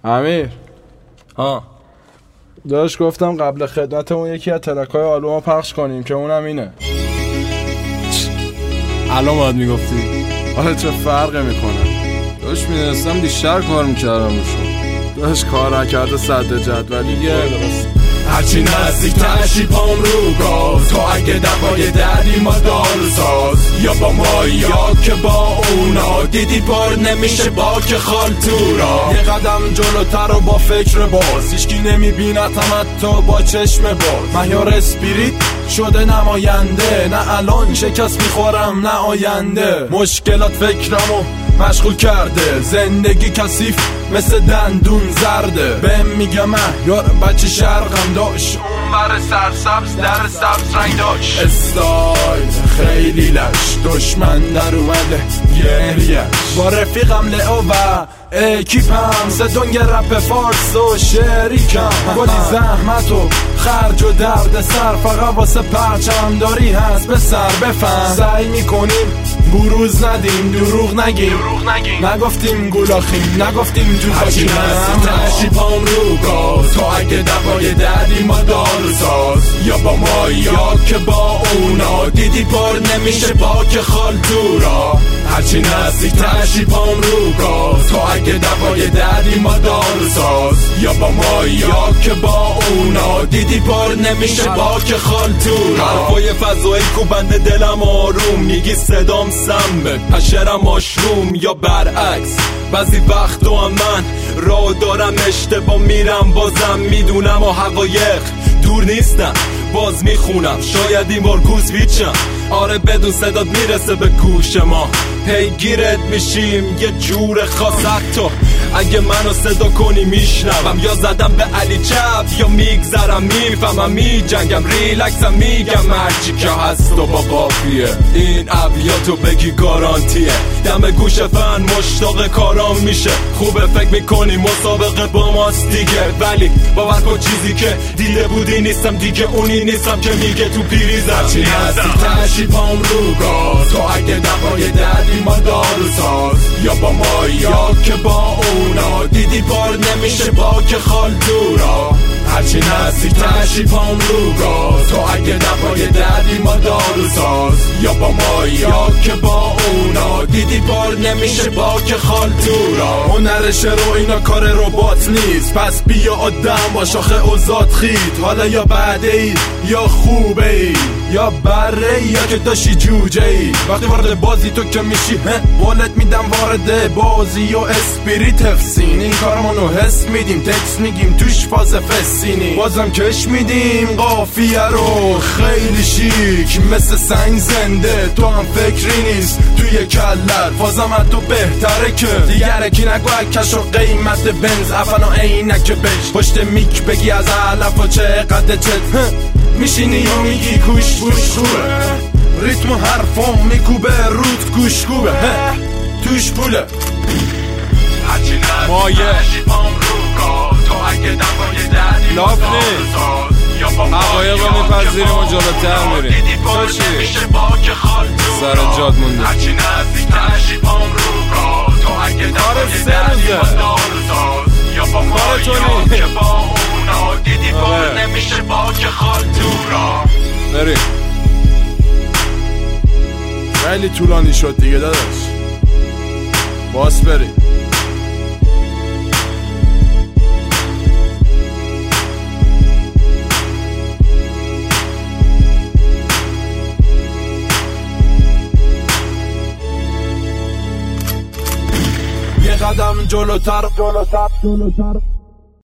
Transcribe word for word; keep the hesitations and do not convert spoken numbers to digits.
امیر ها داشت گفتم قبل خدمتمون یکی از ترکای آلبوم پخش کنیم که اونم اینه. الان باید میگفتی آره چه فرقی میکنه؟ داشت میدونستم بیشتر کار میکردم روشون. داشت کار نکرده صد جدولیه. هرچی نزدیک تشی پام رو گاز، تو اگه دقای دردی ما دارو ساز، یا با ما یا که با اونا، دیدی پر نمیشه با که خال تو را. یه قدم جلوتر و با فکر باز، هیچکی نمیبینتم حتی با چشم باز. مهیار اسپریت شده نماینده، نه الان شکست میخورم نه آینده. مشکلات فکرمو مشغول کرده، زندگی کثیف مثل دندون زرده. بهم میگه مهیار بچه شرقم داشت، اون بر سرسبز در سبز رنگ داشت. استایل خیلی لش، دشمن در اومده گریش. با رفیقم لئو و اکیپم، زدونگ رپ فارس و شریکم. کلی زحمت و خرج و درد سر، فقط واسه پرچم داری هست به سر بفهم. سعی میکنیم بروز ندیم، دروغ نگیم، نگفتیم گولاخیم، نگفتیم جون خاکیم. تشی پام رو گاز، تو اگه دقای دردی ما دارو ساز، یا با ما یا که با اونا، دیدی پر نمیشه با که خال تو را. هرچی نزدیک تشی پام رو گاز، تو اگه دقای دردی ما دارو ساز، یا با ما یا که با اونا، دیدی پر نمیشه با که خال تو را. حرفای فضایی کوبنده دلم آروم، میگی صدام سمه پشرم آشروم، یا برعکس بعضی وقتا هم من راه دارم اشتباه میرم، بازم میدونم و حقایق دور نیستم، باز میخونم شاید این بار گوز ویچم. آره بدون صدات میرسه به گوش ما، پیگیرت میشیم یه جور خاص. حتی اگه منو صدا کنی میشنوم، یا زدم به علی چپ یا میگذرم میفهمم، میجنگم ریلکسم میگم هرچی که هست و با قافیه. این ابیاتو بگی گارانتیه، دم گوش فن مشتاق کارام میشه. خوبه فکر میکنی مسابقه با ماست دیگه، ولی باور کن چیزی که دیده بودی نیستم دیگه، اونی نیستم که میگه تو پیریزم. چی هستی تشی پام رو گاز، تو اگه دقای دردی ما دارو ساز، یا با ما یا که با اونا، دیدی بار نمیشه با که خال تو را. هرچی نزدیک تشی پام رو گاز، تو اگه دقای دردی ما دارو ساز، یا با ما یا که با اونا، دیدی بار نمیشه با که خال تو را. هنر شعر و اینا کار ربات نیست، پس بیا آدم با شاخه اوزاد خید. حالا یا بعده ای یا خوبه ای یا بره ای، یا که داشتی جوجه ای. وقتی وارد بازی تو که میشی بالت میدم وارد بازی و اسپریت حفظین. این کارمونو حس میدیم، تکس میگیم توش فاز فسینی، بازم کش میدیم قافیه رو خیلی شیک مثل سنگ زنده. تو هم فکری نیست توی کلت، فازم از تو بهتره که دیگره کی نگو کش و قیمت بنز افن و عینک بش. پشت میک بگی از علف و چه قد چت میشینی و میگی کوش بوش خوبه، ریتم و حرفم میکوبه رود گوش کوبه، توش پوله. مایه لاف نیست، حقایق رو میپذیریم و جلوتر میریم. تو چی؟ سر جاد مونده کار سه روزه، کار تو نیست. بریم خیلی طولانی شد دیگه داداش، باز بریم. یه قدم جلوتر جلوتر جلوتر